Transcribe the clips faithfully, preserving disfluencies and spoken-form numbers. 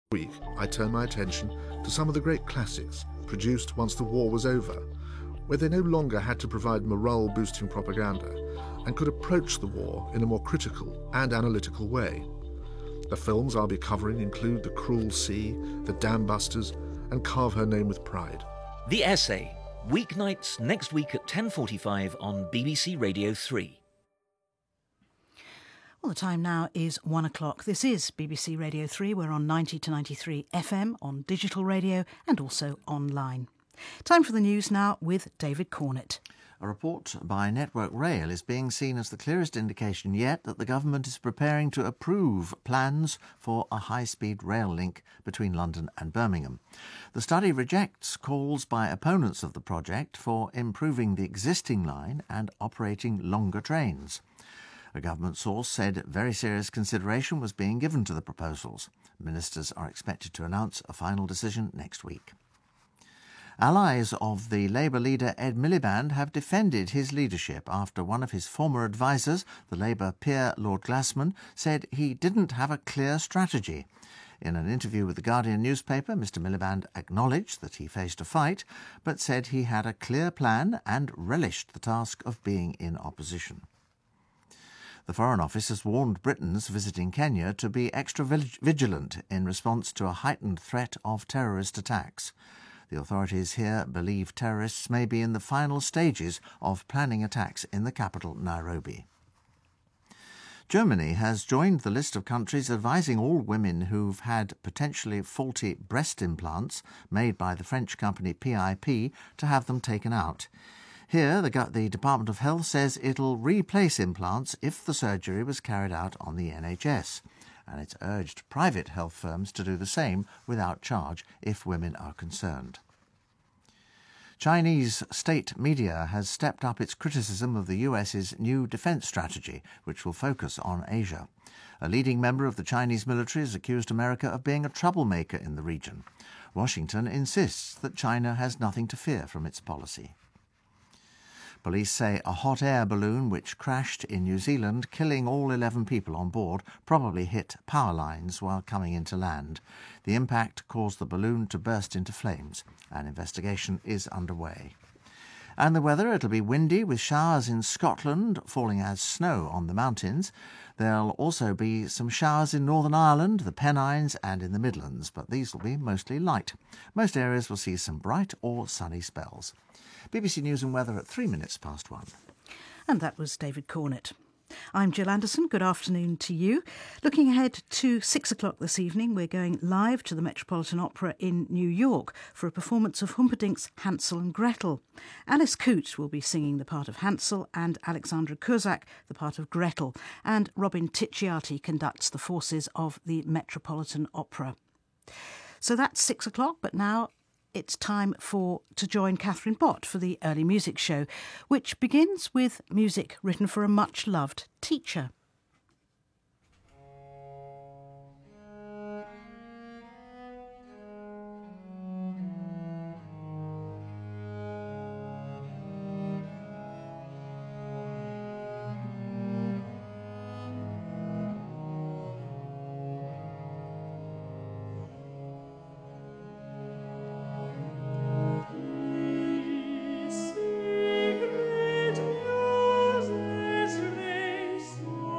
week, I turn my attention to some of the great classics produced once the war was over, where they no longer had to provide morale-boosting propaganda and could approach the war in a more critical and analytical way. The films I'll be covering include The Cruel Sea, The Dam Busters, and Carve Her Name with Pride. The Essay, weeknights next week at ten forty-five on B B C Radio three. Well, the time now is one o'clock. This is B B C Radio three. We're on ninety to ninety-three F M, on digital radio and also online. Time for the news now with David Cornett. A report by Network Rail is being seen as the clearest indication yet that the government is preparing to approve plans for a high-speed rail link between London and Birmingham. The study rejects calls by opponents of the project for improving the existing line and operating longer trains. A government source said very serious consideration was being given to the proposals. Ministers are expected to announce a final decision next week. Allies of the Labour leader Ed Miliband have defended his leadership after one of his former advisers, the Labour peer Lord Glassman, said he didn't have a clear strategy. In an interview with the Guardian newspaper, Mr Miliband acknowledged that he faced a fight, but said he had a clear plan and relished the task of being in opposition. The Foreign Office has warned Britons visiting Kenya to be extra vigilant in response to a heightened threat of terrorist attacks. The authorities here believe terrorists may be in the final stages of planning attacks in the capital, Nairobi. Germany has joined the list of countries advising all women who've had potentially faulty breast implants made by the French company P I P to have them taken out. Here, the, the Department of Health says it'll replace implants if the surgery was carried out on the N H S. And it's urged private health firms to do the same without charge if women are concerned. Chinese state media has stepped up its criticism of the US's new defence strategy, which will focus on Asia. A leading member of the Chinese military has accused America of being a troublemaker in the region. Washington insists that China has nothing to fear from its policy. Police say a hot air balloon which crashed in New Zealand, killing all eleven people on board, probably hit power lines while coming into land. The impact caused the balloon to burst into flames. An investigation is underway. And the weather, it'll be windy with showers in Scotland, falling as snow on the mountains. There'll also be some showers in Northern Ireland, the Pennines and in the Midlands, but these will be mostly light. Most areas will see some bright or sunny spells. B B C News and Weather at three minutes past one. And that was David Cornett. I'm Jill Anderson. Good afternoon to you. Looking ahead to six o'clock this evening, we're going live to the Metropolitan Opera in New York for a performance of Humperdinck's Hansel and Gretel. Alice Coote will be singing the part of Hansel and Alexandra Curzak the part of Gretel, and Robin Ticciati conducts the forces of the Metropolitan Opera. So that's six o'clock, but now it's time for to join Catherine Bott for the Early Music Show, which begins with music written for a much-loved teacher. Secret music, race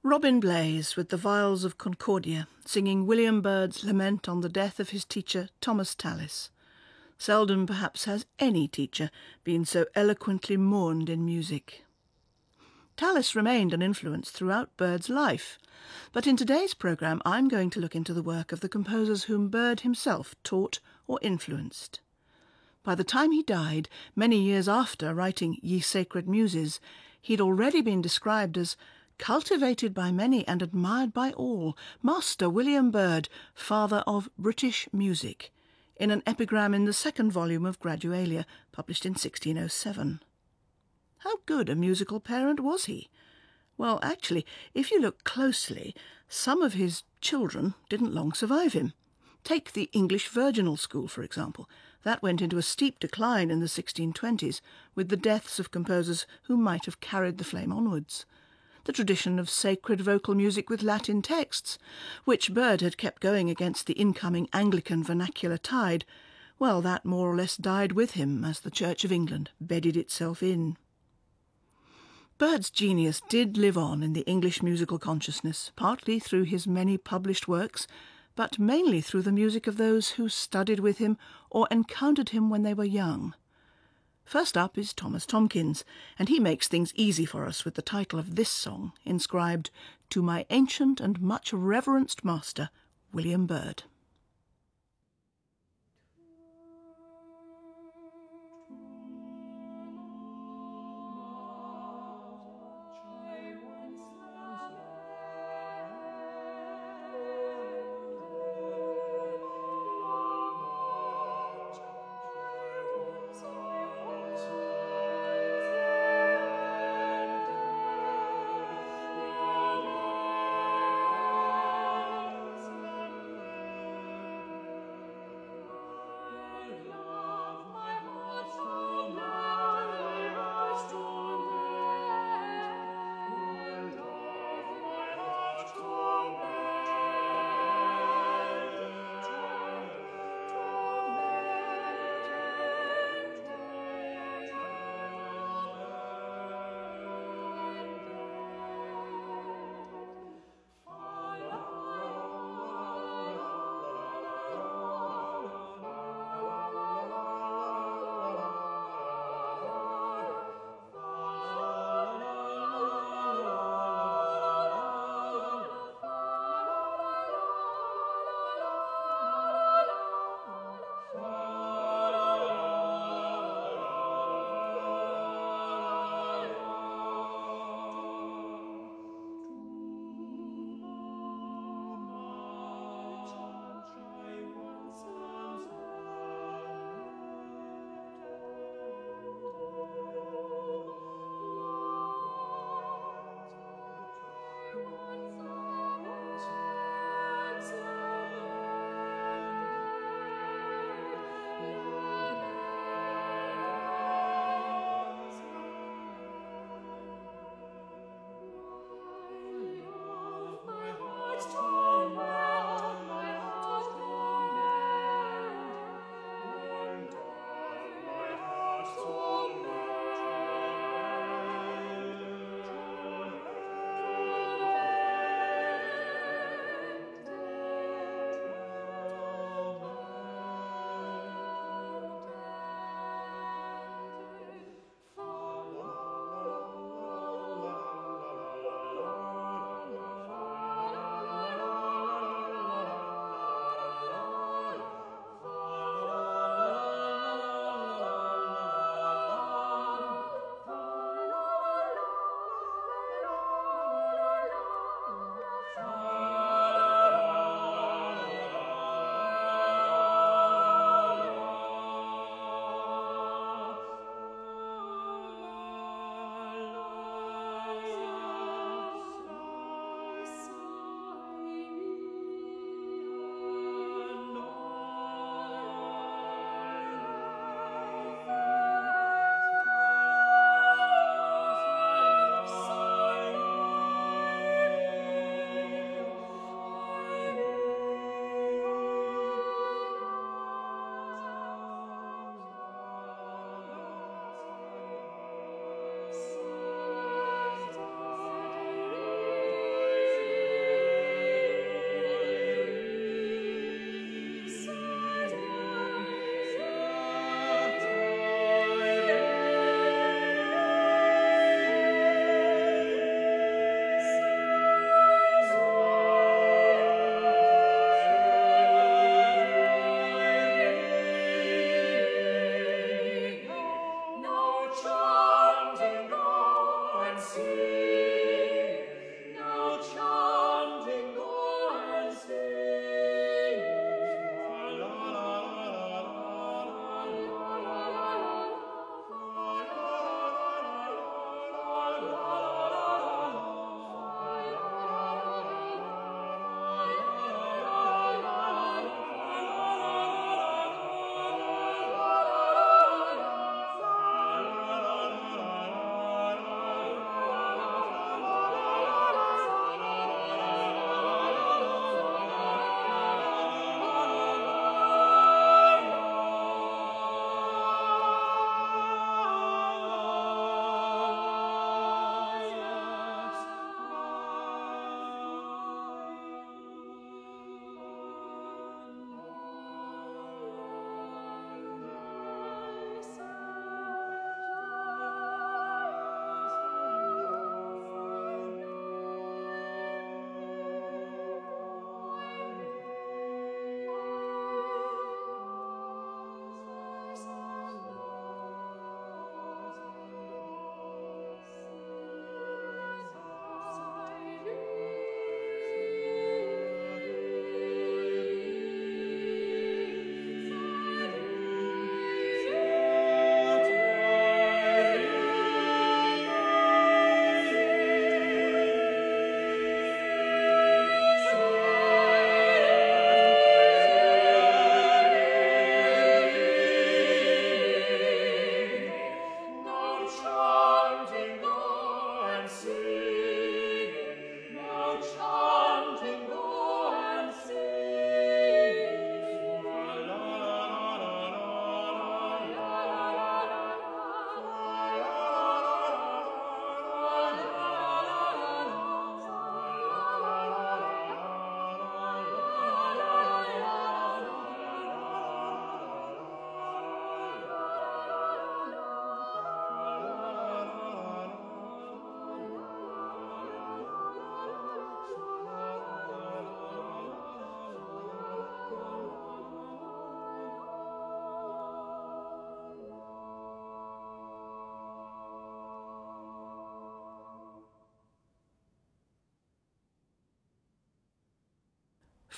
Robin Blaze with the Viols of Concordia, singing William Byrd's lament on the death of his teacher Thomas Tallis. Seldom perhaps has any teacher been so eloquently mourned in music. Tallis remained an influence throughout Byrd's life, but in today's programme I'm going to look into the work of the composers whom Byrd himself taught or influenced. By the time he died, many years after writing Ye Sacred Muses, he'd already been described as cultivated by many and admired by all, Master William Byrd, father of British music, in an epigram in the second volume of Gradualia, published in sixteen oh seven. How good a musical parent was he? Well, actually, if you look closely, some of his children didn't long survive him. Take the English Virginal School, for example. That went into a steep decline in the sixteen twenties, with the deaths of composers who might have carried the flame onwards. The tradition of sacred vocal music with Latin texts, which Byrd had kept going against the incoming Anglican vernacular tide, well, that more or less died with him as the Church of England bedded itself in. Byrd's genius did live on in the English musical consciousness, partly through his many published works, but mainly through the music of those who studied with him or encountered him when they were young. First up is Thomas Tomkins, and he makes things easy for us with the title of this song, inscribed, "To my ancient and much reverenced master, William Byrd."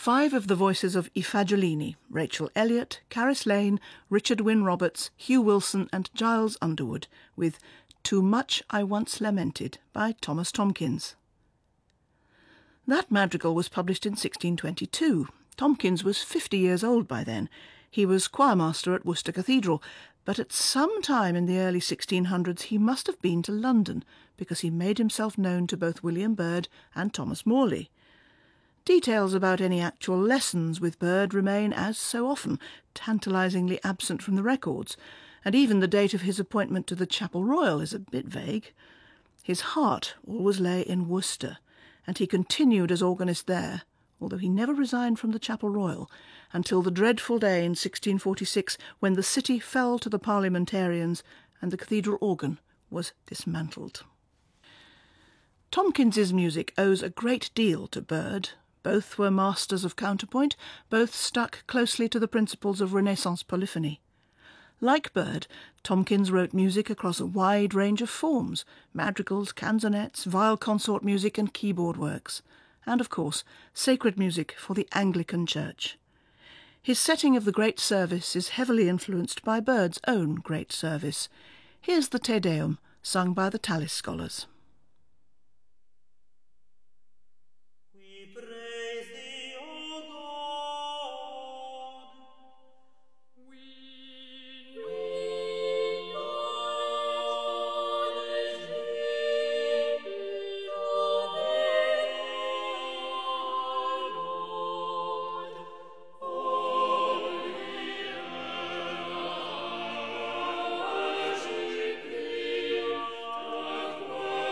five of the voices of I Fagiolini, Rachel Elliott, Caris Lane, Richard Wynne Roberts, Hugh Wilson and Giles Underwood, with Too Much I Once Lamented by Thomas Tomkins. That madrigal was published in sixteen twenty-two. Tomkins was fifty years old by then. He was choirmaster at Worcester Cathedral, but at some time in the early sixteen hundreds he must have been to London, because he made himself known to both William Byrd and Thomas Morley. Details about any actual lessons with Byrd remain, as so often, tantalisingly absent from the records, and even the date of his appointment to the Chapel Royal is a bit vague. His heart always lay in Worcester, and he continued as organist there, although he never resigned from the Chapel Royal, until the dreadful day in sixteen forty-six when the city fell to the parliamentarians and the cathedral organ was dismantled. Tomkins's music owes a great deal to Byrd. Both were masters of counterpoint, both stuck closely to the principles of Renaissance polyphony. Like Byrd, Tomkins wrote music across a wide range of forms, madrigals, canzonets, viol consort music and keyboard works, and, of course, sacred music for the Anglican Church. His setting of the Great Service is heavily influenced by Byrd's own Great Service. Here's the Te Deum, sung by the Tallis Scholars. Thank you.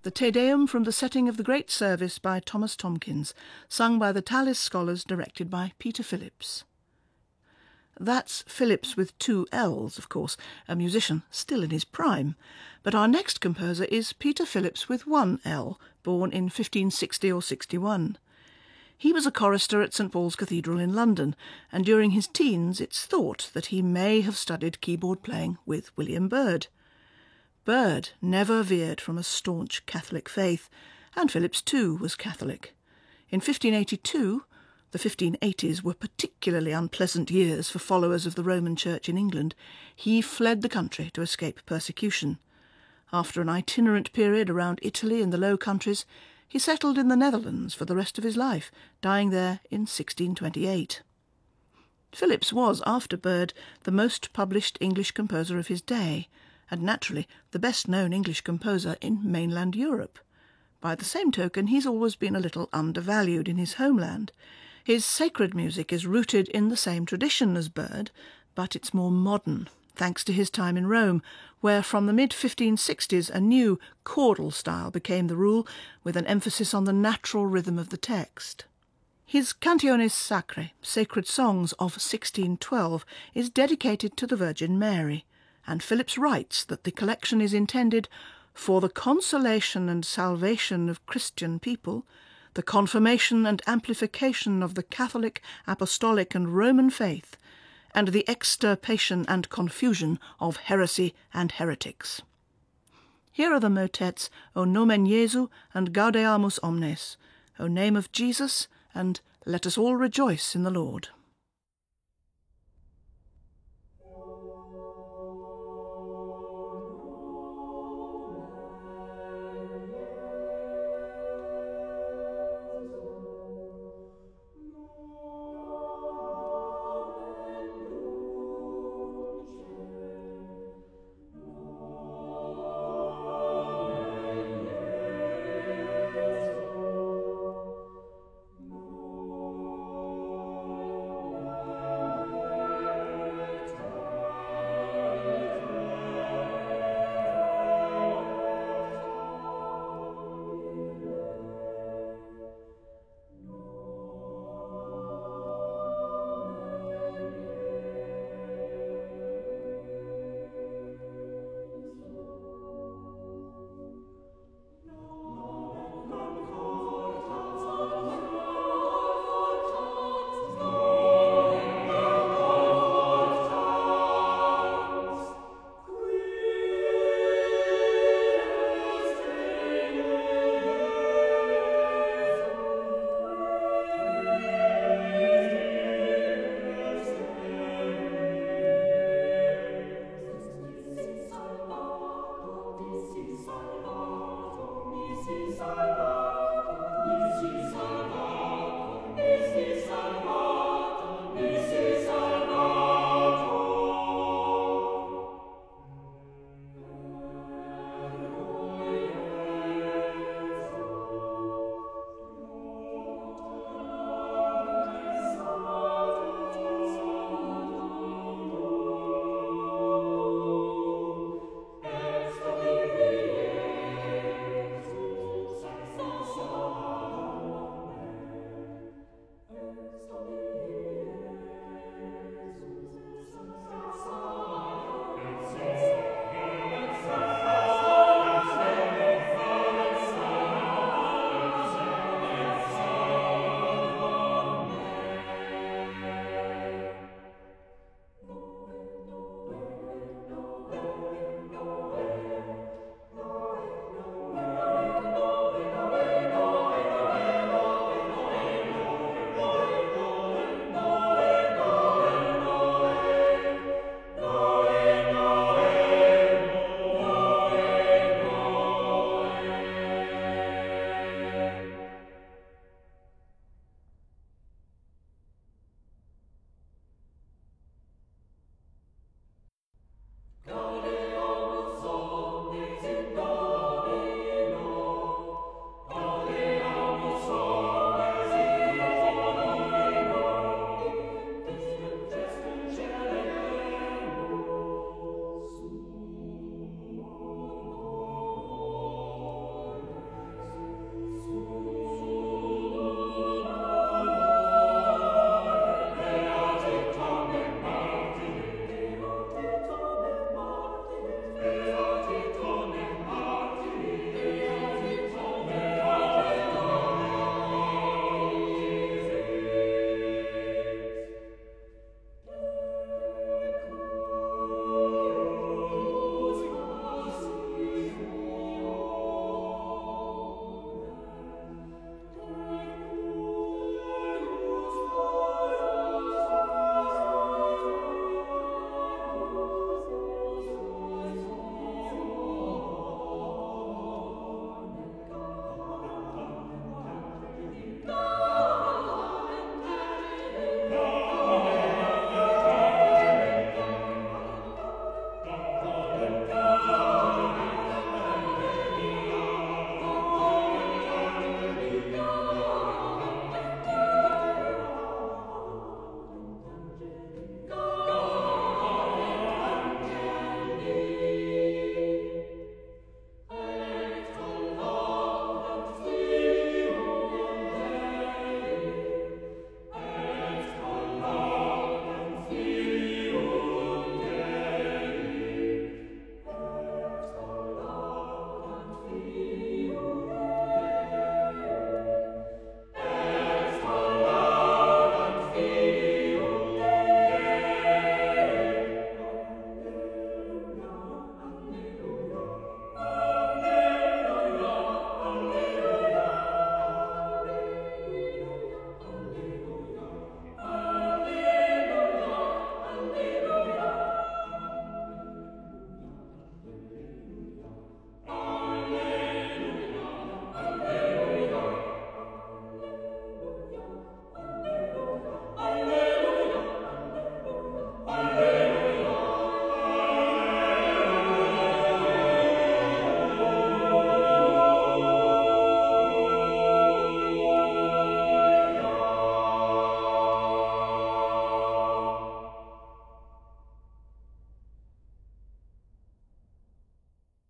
the Te Deum from the setting of the Great Service by Thomas Tomkins, sung by the Tallis Scholars, directed by Peter Phillips. That's Phillips with two L's, of course, a musician still in his prime. But our next composer is Peter Phillips with one L, born in fifteen sixty or sixty-one. He was a chorister at St Paul's Cathedral in London, and during his teens it's thought that he may have studied keyboard playing with William Byrd. Byrd never veered from a staunch Catholic faith, and Phillips too was Catholic. In fifteen eighty-two, the fifteen eighties were particularly unpleasant years for followers of the Roman Church in England, he fled the country to escape persecution. After an itinerant period around Italy and the Low Countries, he settled in the Netherlands for the rest of his life, dying there in sixteen twenty-eight. Phillips was, after Byrd, the most published English composer of his day, and naturally the best-known English composer in mainland Europe. By the same token, he's always been a little undervalued in his homeland. His sacred music is rooted in the same tradition as Byrd, but it's more modern, thanks to his time in Rome, where from the mid fifteen sixties a new chordal style became the rule, with an emphasis on the natural rhythm of the text. His Cantiones Sacrae, Sacred Songs of sixteen twelve, is dedicated to the Virgin Mary, and Phillips writes that the collection is intended for the consolation and salvation of Christian people, the confirmation and amplification of the Catholic, Apostolic and Roman faith, and the extirpation and confusion of heresy and heretics. Here are the motets O Nomen Jesu and Gaudeamus Omnes, O Name of Jesus, and Let Us All Rejoice in the Lord.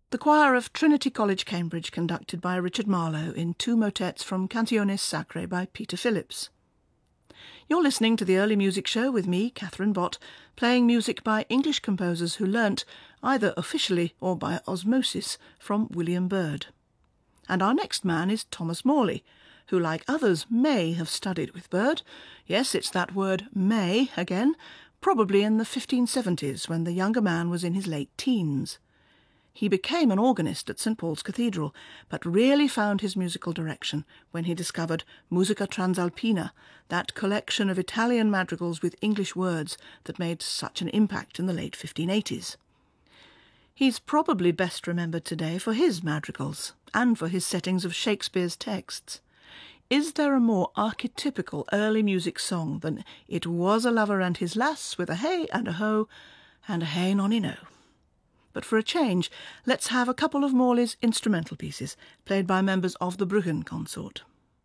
The choir of Trinity College, Cambridge, conducted by Richard Marlowe in two motets from Canciones Sacrae by Peter Phillips. You're listening to the Early Music Show with me, Catherine Bott, playing music by English composers who learnt, either officially or by osmosis, from William Byrd. And our next man is Thomas Morley, who, like others, may have studied with Byrd. Yes, it's that word may again, probably in the fifteen seventies, when the younger man was in his late teens. He became an organist at Saint Paul's Cathedral, but really found his musical direction when he discovered Musica Transalpina, that collection of Italian madrigals with English words that made such an impact in the late fifteen eighties. He's probably best remembered today for his madrigals and for his settings of Shakespeare's texts. Is there a more archetypical early music song than "It was a lover and his lass with a hey and a ho and a hey nonny no"? But for a change, let's have a couple of Morley's instrumental pieces, played by members of the Bruggen Consort.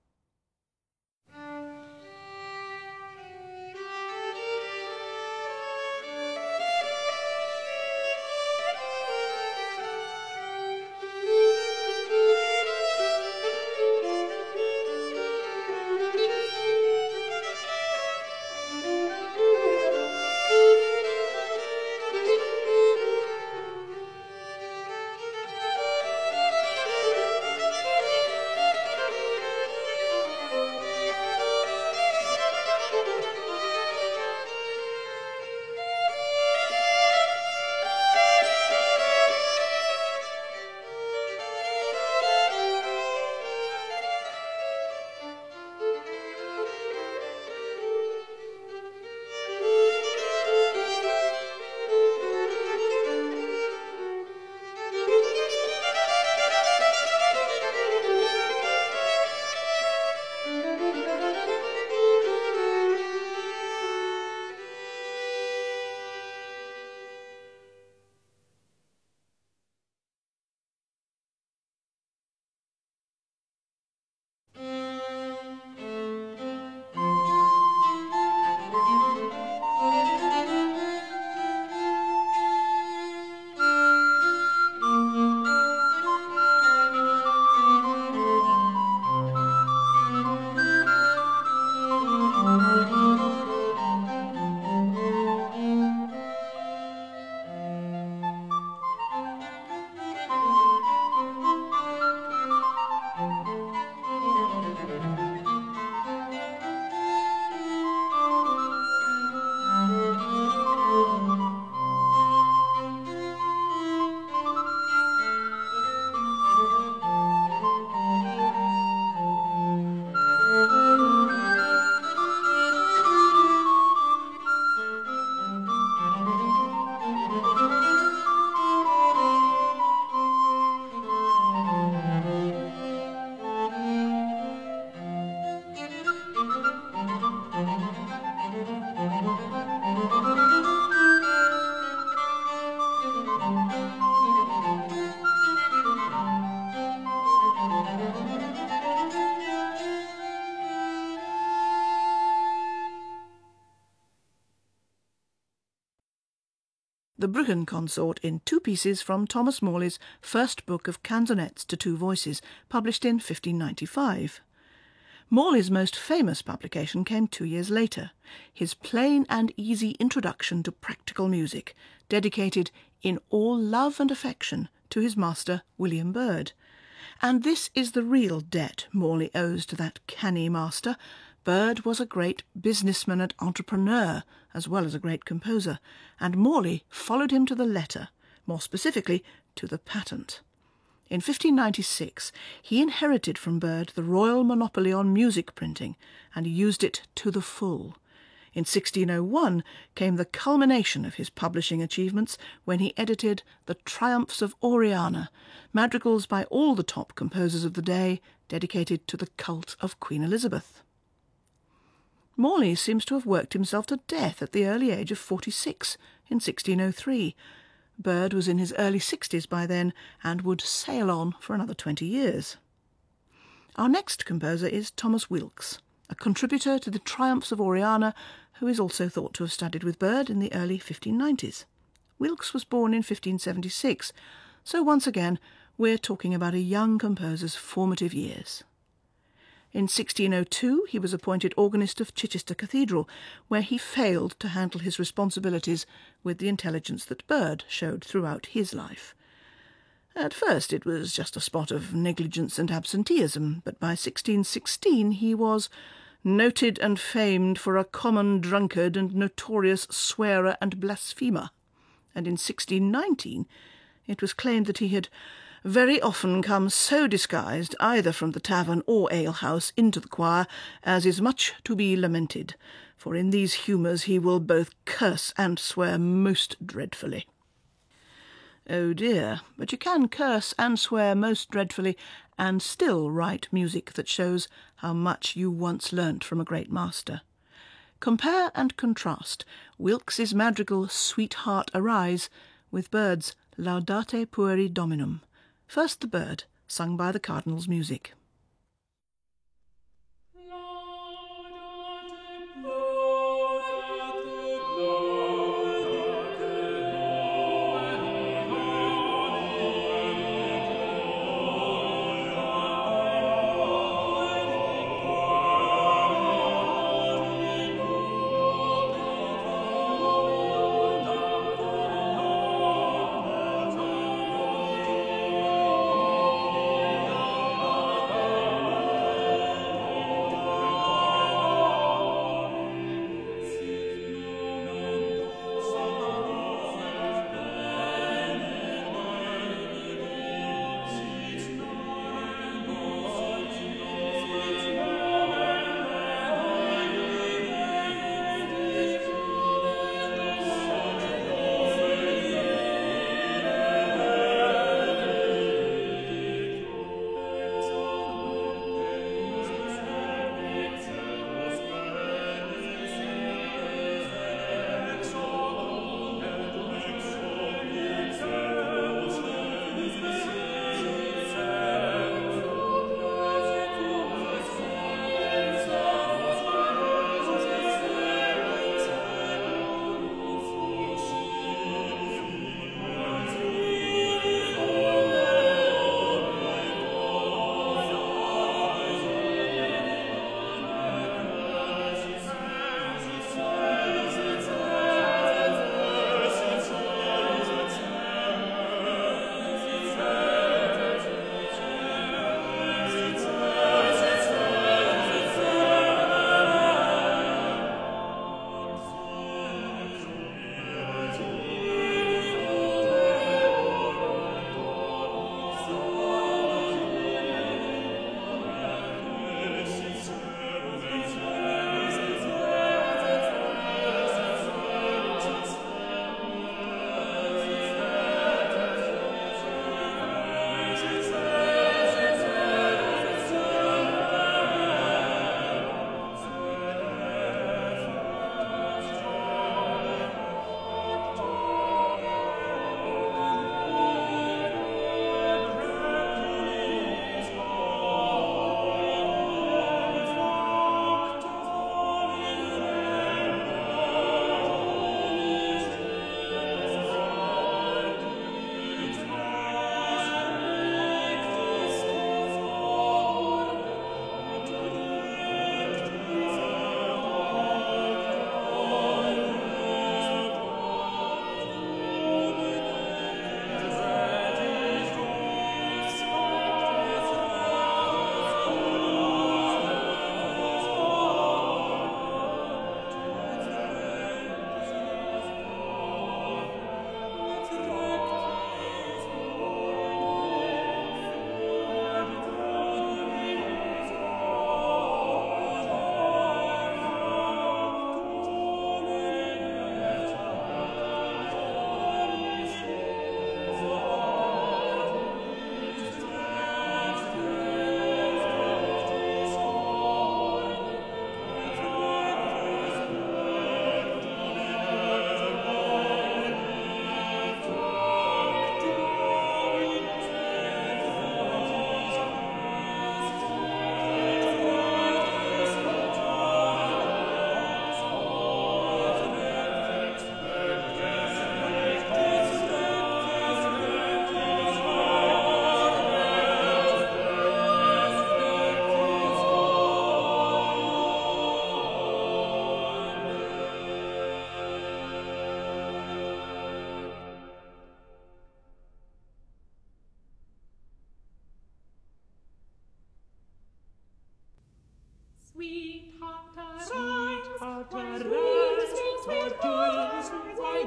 The Bruggen Consort in two pieces from Thomas Morley's first book of canzonets to two voices, published in fifteen ninety-five. Morley's most famous publication came two years later, his plain and easy introduction to practical music, dedicated in all love and affection to his master William Byrd. And this is the real debt Morley owes to that canny master. Byrd was a great businessman and entrepreneur, as well as a great composer, and Morley followed him to the letter, more specifically to the patent. In fifteen ninety-six, he inherited from Byrd the royal monopoly on music printing, and used it to the full. In sixteen oh one came the culmination of his publishing achievements when he edited The Triumphs of Oriana, madrigals by all the top composers of the day, dedicated to the cult of Queen Elizabeth. Morley seems to have worked himself to death at the early age of forty-six in sixteen oh three. Byrd was in his early sixties by then and would sail on for another twenty years. Our next composer is Thomas Wilkes, a contributor to the Triumphs of Oriana, who is also thought to have studied with Byrd in the early fifteen nineties. Wilkes was born in fifteen seventy-six, So once again, we're talking about a young composer's formative years. In sixteen oh two, he was appointed organist of Chichester Cathedral, where he failed to handle his responsibilities with the intelligence that Byrd showed throughout his life. At first it was just a spot of negligence and absenteeism, but by sixteen sixteen he was noted and famed for a common drunkard and notorious swearer and blasphemer, and in sixteen nineteen it was claimed that he had very often come so disguised, either from the tavern or alehouse, into the choir, as is much to be lamented, for in these humours he will both curse and swear most dreadfully. Oh dear, but you can curse and swear most dreadfully and still write music that shows how much you once learnt from a great master. Compare and contrast Wilkes's madrigal Sweetheart Arise with Byrd's Laudate Pueri Dominum. First the Byrd, sung by the Cardinals' Music. Amen.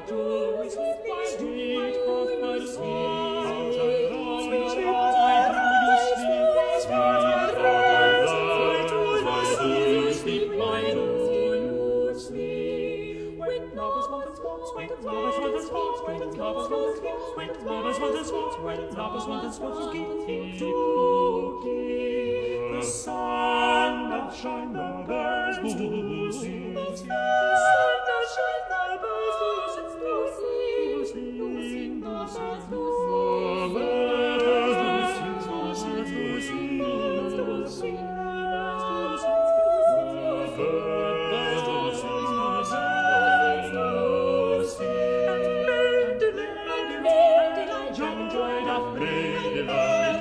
The sun doth shine, the birds do sing. The sun doth shine, the birds do sing. Do sing, do sing, do sing. The birds do sing, do sing, do sing. The birds do sing, the birds do sing, the birds do sing. Joy doth bring, delight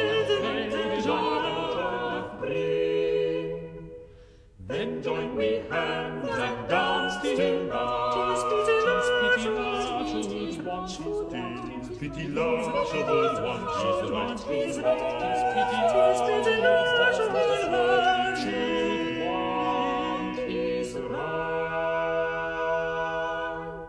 doth bring. Then join we hands and dance till night. Tis pity love should want his day. Tis pity love should want his right. Tis pity love should want his right.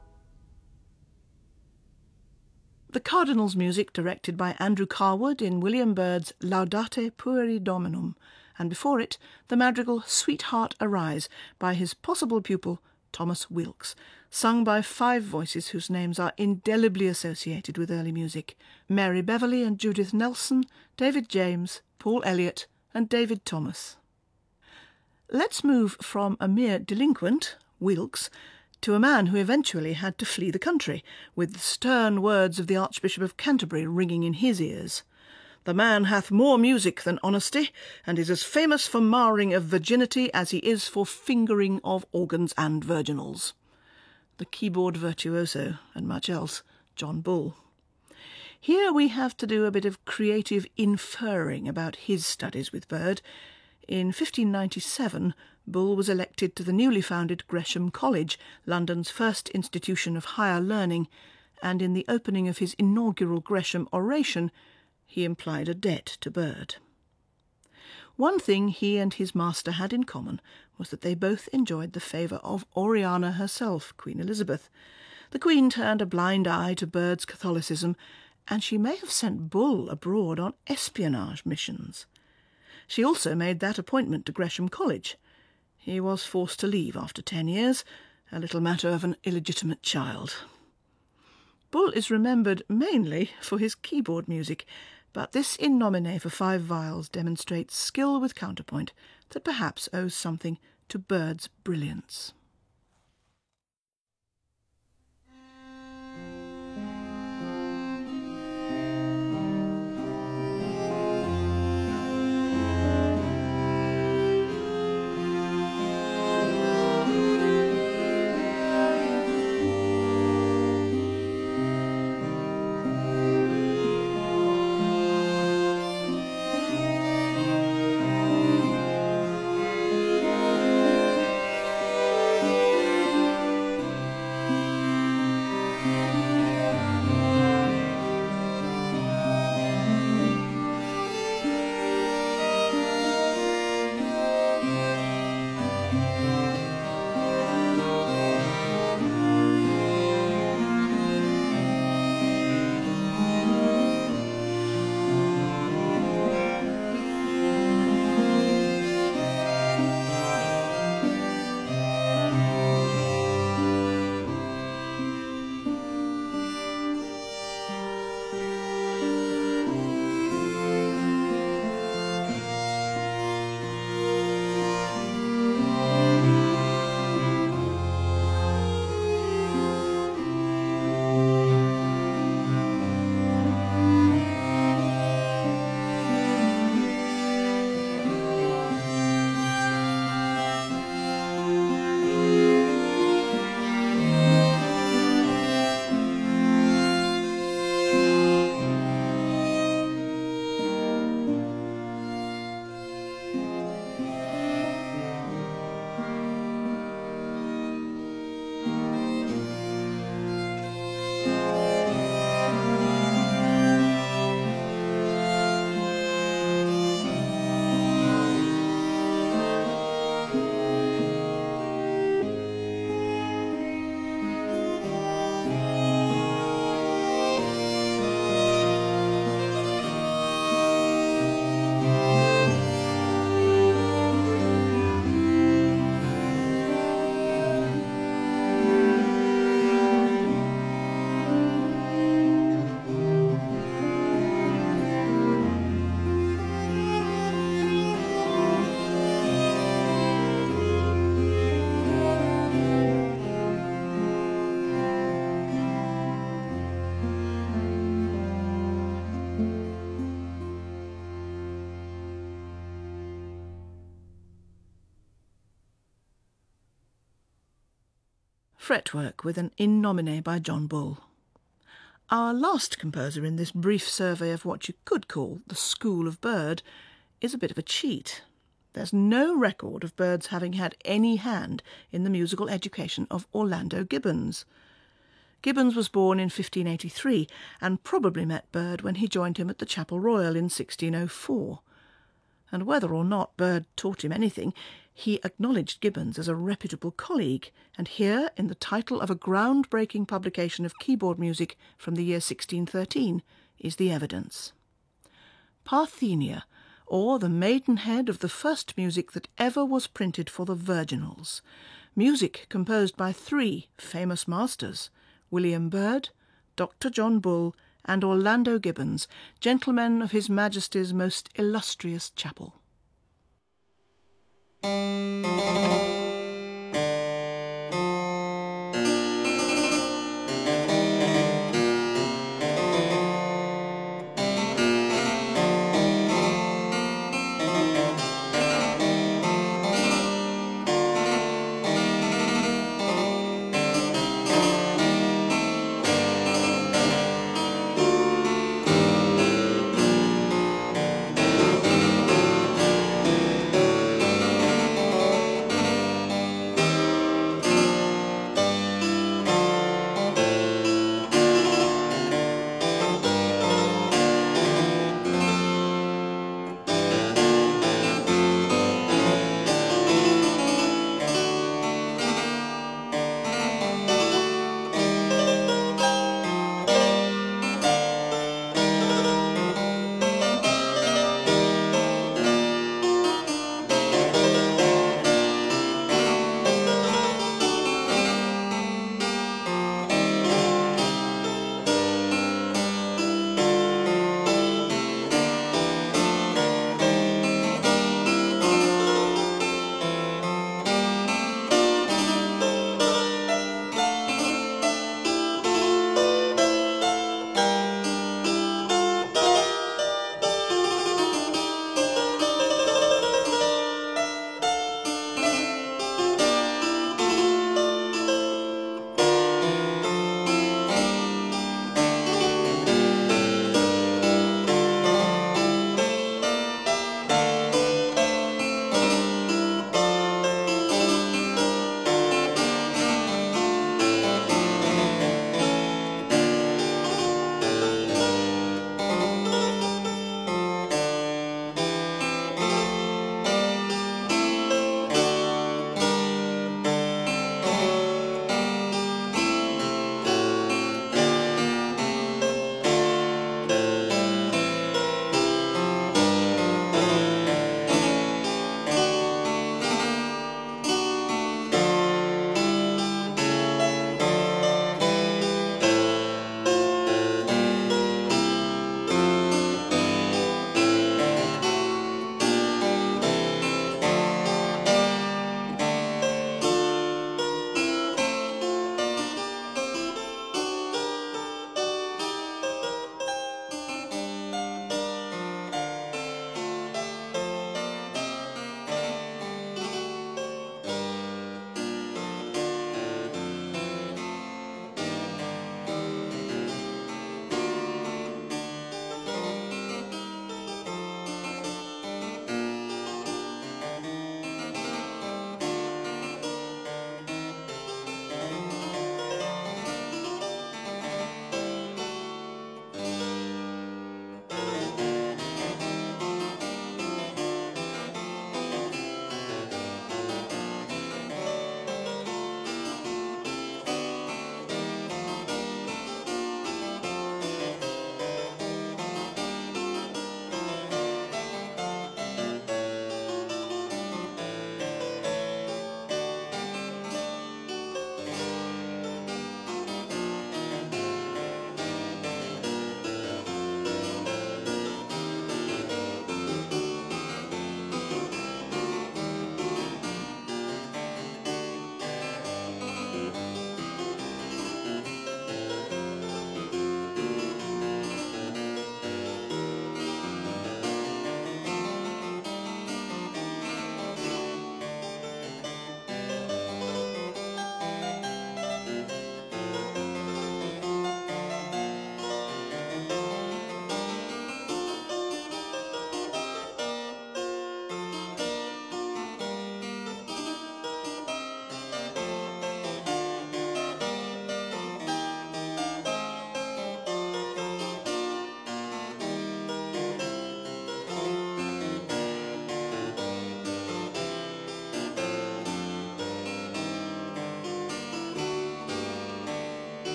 The Cardinals' music, directed by Andrew Carwood in William Byrd's Laudate Pueri Dominum, and before it, the madrigal Sweetheart Arise by his possible pupil Thomas Wilkes, sung by five voices whose names are indelibly associated with early music: Mary Beverley and Judith Nelson, David James, Paul Elliott and David Thomas. Let's move from a mere delinquent, Wilkes, to a man who eventually had to flee the country, with the stern words of the Archbishop of Canterbury ringing in his ears. The man hath more music than honesty, and is as famous for marring of virginity as he is for fingering of organs and virginals. The keyboard virtuoso, and much else, John Bull. Here we have to do a bit of creative inferring about his studies with Byrd. In fifteen ninety-seven, Bull was elected to the newly founded Gresham College, London's first institution of higher learning, and in the opening of his inaugural Gresham oration, he implied a debt to Byrd. One thing he and his master had in common was that they both enjoyed the favour of Oriana herself, Queen Elizabeth. The Queen turned a blind eye to Byrd's Catholicism, and she may have sent Bull abroad on espionage missions. She also made that appointment to Gresham College. He was forced to leave after ten years, a little matter of an illegitimate child. Bull is remembered mainly for his keyboard music, but this in nomine for five viols demonstrates skill with counterpoint that perhaps owes something to Byrd's brilliance. Fretwork with an in nomine by John Bull. Our last composer in this brief survey of what you could call the School of Bird is a bit of a cheat. There's no record of Bird's having had any hand in the musical education of Orlando Gibbons. Gibbons was born in fifteen eighty-three and probably met Bird when he joined him at the Chapel Royal in sixteen oh four. And whether or not Bird taught him anything, he acknowledged Gibbons as a reputable colleague, and here, in the title of a groundbreaking publication of keyboard music from the year sixteen thirteen, is the evidence. Parthenia, or the maidenhead of the first music that ever was printed for the virginals, music composed by three famous masters, William Byrd, Doctor John Bull, and Orlando Gibbons, gentlemen of His Majesty's most illustrious chapel.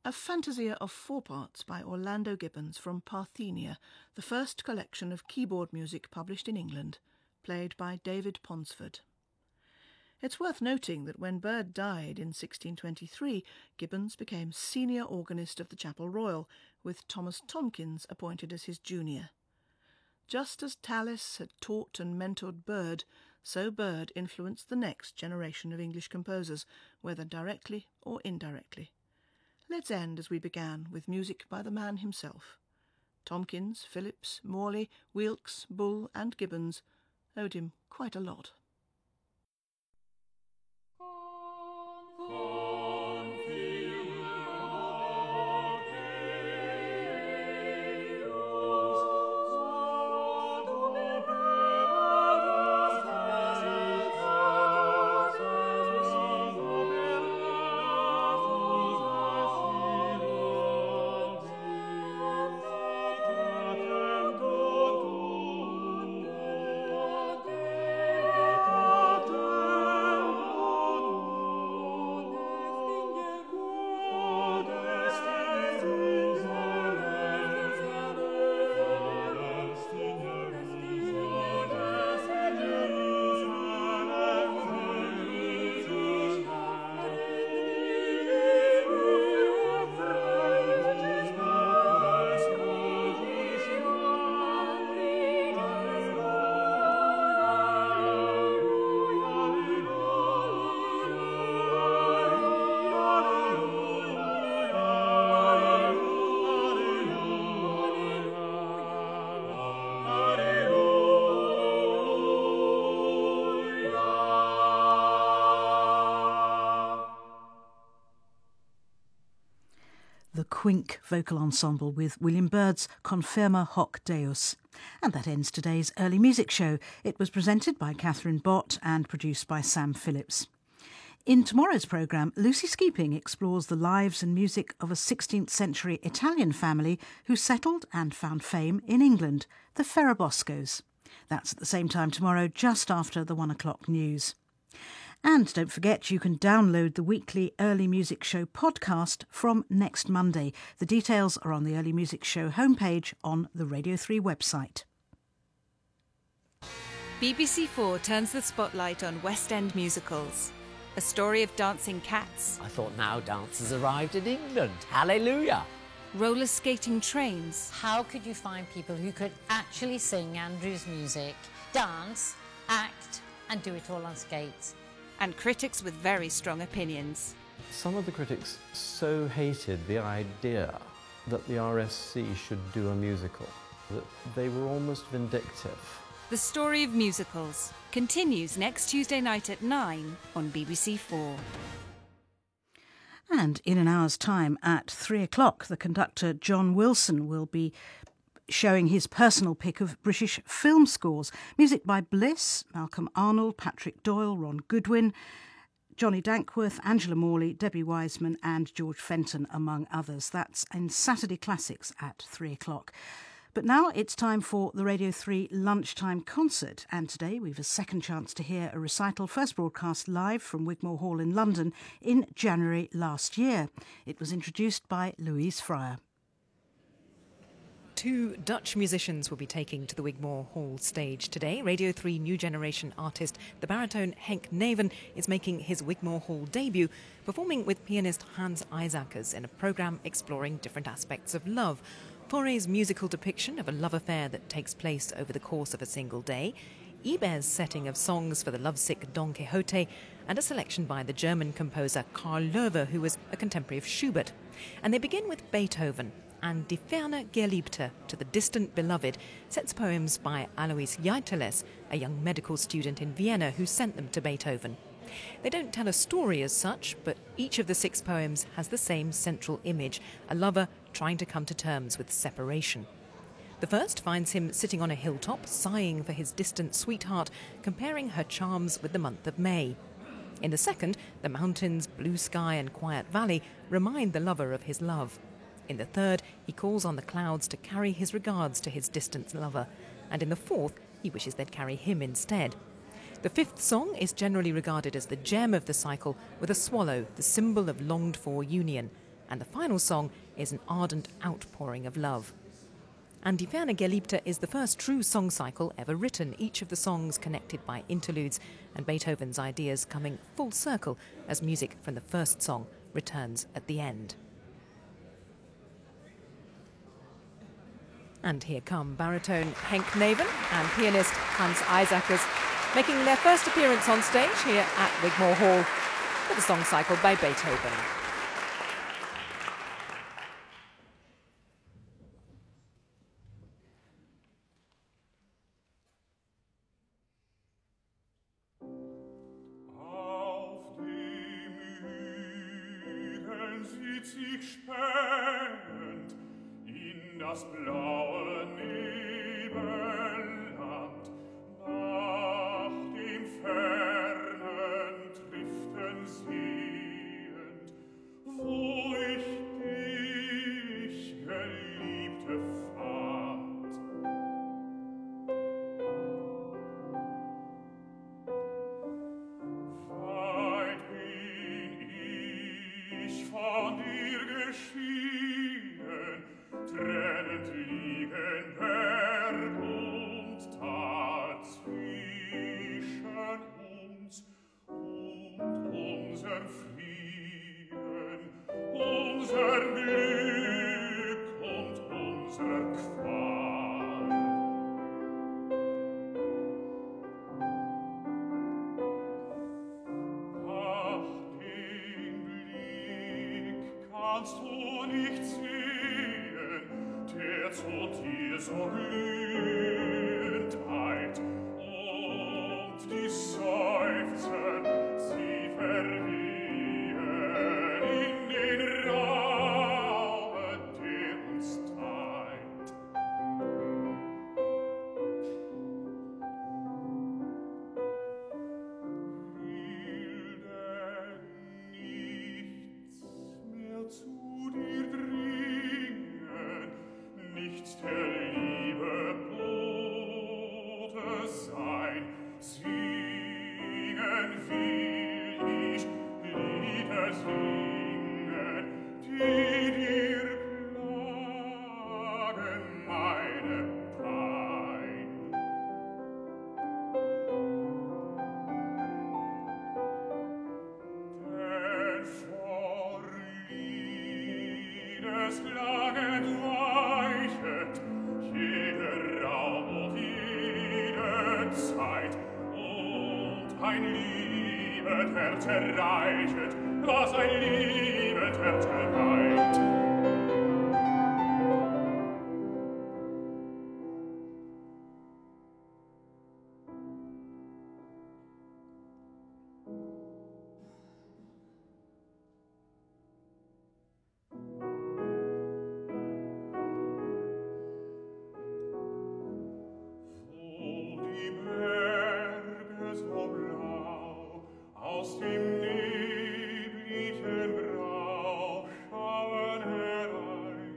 A Fantasia of Four Parts by Orlando Gibbons from Parthenia, the first collection of keyboard music published in England, played by David Ponsford. It's worth noting that when Byrd died in sixteen twenty-three, Gibbons became senior organist of the Chapel Royal, with Thomas Tomkins appointed as his junior. Just as Tallis had taught and mentored Byrd, so Byrd influenced the next generation of English composers, whether directly or indirectly. Let's end as we began, with music by the man himself. Tomkins, Phillips, Morley, Wilkes, Bull and Gibbons owed him quite a lot. The Quink Vocal Ensemble with William Byrd's Confirma Hoc Deus. And that ends today's Early Music Show. It was presented by Catherine Bott and produced by Sam Phillips. In tomorrow's programme, Lucy Skeeping explores the lives and music of a sixteenth century Italian family who settled and found fame in England, the Ferraboscos. That's at the same time tomorrow, just after the one o'clock news. And don't forget, you can download the weekly Early Music Show podcast from next Monday. The details are on the Early Music Show homepage on the Radio three website. B B C Four turns the spotlight on West End musicals. A story of dancing cats, I thought now dance has arrived in England. Hallelujah! roller skating trains, How could you find people who could actually sing Andrew's music, dance, act, and do it all on skates? and critics with very strong opinions. Some of the critics so hated the idea that the R S C should do a musical that they were almost vindictive. The Story of Musicals continues next Tuesday night at nine on B B C Four. And in an hour's time at three o'clock, the conductor John Wilson will be showing his personal pick of British film scores. Music by Bliss, Malcolm Arnold, Patrick Doyle, Ron Goodwin, Johnny Dankworth, Angela Morley, Debbie Wiseman and George Fenton, among others. That's in Saturday Classics at three o'clock. But now it's time for the Radio three lunchtime concert, and today we've a second chance to hear a recital first broadcast live from Wigmore Hall in London in January last year. It was introduced by Louise Fryer. Two Dutch musicians will be taking to the Wigmore Hall stage today. Radio three New Generation artist, the baritone Henk Neven, is making his Wigmore Hall debut, performing with pianist Hans Isakers in a programme exploring different aspects of love. Fauré's musical depiction of a love affair that takes place over the course of a single day, Iber's setting of songs for the lovesick Don Quixote, and a selection by the German composer Karl Löwe, who was a contemporary of Schubert. And they begin with Beethoven, and Die Ferne Geliebte, to the distant beloved, sets poems by Alois Jeiteles, a young medical student in Vienna who sent them to Beethoven. They don't tell a story as such, but each of the six poems has the same central image, a lover trying to come to terms with separation. The first finds him sitting on a hilltop, sighing for his distant sweetheart, comparing her charms with the month of May. In the second, the mountains, blue sky and quiet valley remind the lover of his love. In the third, he calls on the clouds to carry his regards to his distant lover. And in the fourth, he wishes they'd carry him instead. The fifth song is generally regarded as the gem of the cycle, with a swallow, the symbol of longed-for union. and the final song is an ardent outpouring of love. And Die Ferne Geliebte is the first true song cycle ever written, each of the songs connected by interludes and Beethoven's ideas coming full circle as music from the first song returns at the end. And here come baritone Henk Neven and pianist Hans Isakers, making their first appearance on stage here at Wigmore Hall for the song cycle by Beethoven. Das blaue Nebelland nach dem fernen Triften sehend, wo ich dich, Geliebte, fand. Weit bin ich von dir geschieden, trennend liegen Berg und Tal zwischen uns und unser Frieden, unser Glück und unser Qual. Ach, den Blick kannst du nicht sehen, der zu dir so glühend eilt, und die Seufzen, sie verwehen in den Raum, der uns teilt. Will denn nichts mehr zu dir dringen, nicht der Liebe Bote sein, singen will ich Lieder singen, die dir klagen meine Pein. Denn vor Liebesklagen weichet jeder Raum und jede Zeit, und ein liebet Herz erreichet, was ein liebet Herz erreicht. Aus dem nebligen Grau schauen herein,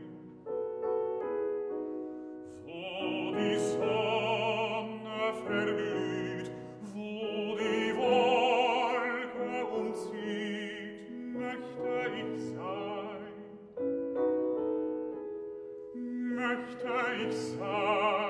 wo die Sonne verglüht, wo die Wolke umzieht, möchte ich sein, möchte ich sein.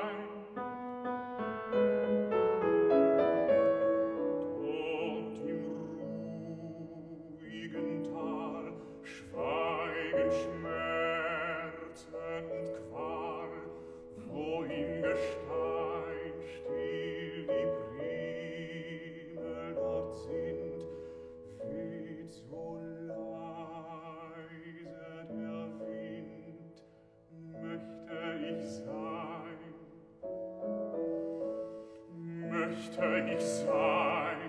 Möchte ich sein,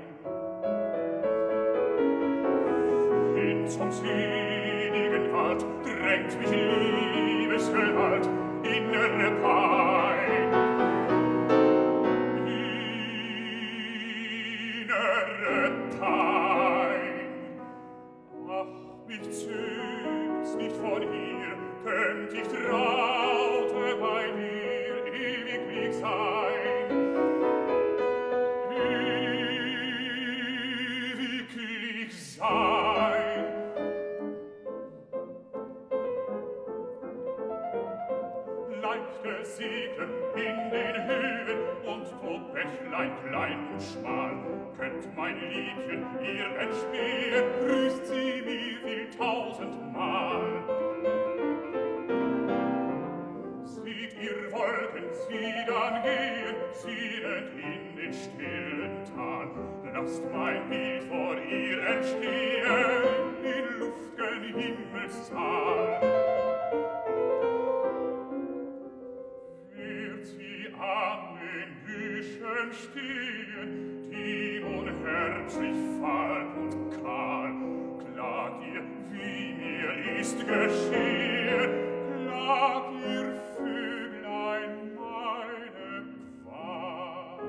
hin zum seligen Wald drängt mich Liebesgewalt, innere Pein. Innere Pein. Ach, mich zögt's nicht von hier, könnt ich traute bei dir ewiglich sein. Ewiglich sein. klein und schmal. Könnt mein Liebchen ihr entspähen, grüßt sie mir viel tausendmal. Seht ihr Wolken siedern gehen, siedend in den stillen Tal. Lasst mein Bild vor ihr entstehen, in luft'gen Himmelssaal. Wird sie an den Büschen stehen, die unherzlich fahl und kahl, klagt ihr, wie mir ist geschehen, klagt ihr Vöglein meine Qual.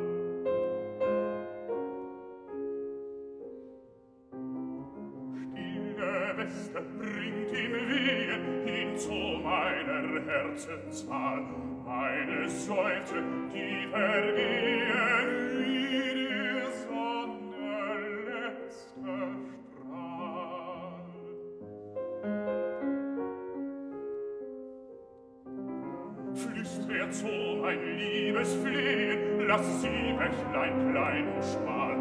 Stille Weste bringt ihm Wehen hin zu meiner Herzenswahl, meine Seufze, die vergehen wie der Sonne letzter Strahl. Flüstert so mein liebes Flehen, lass sie Bächlein klein und schmal,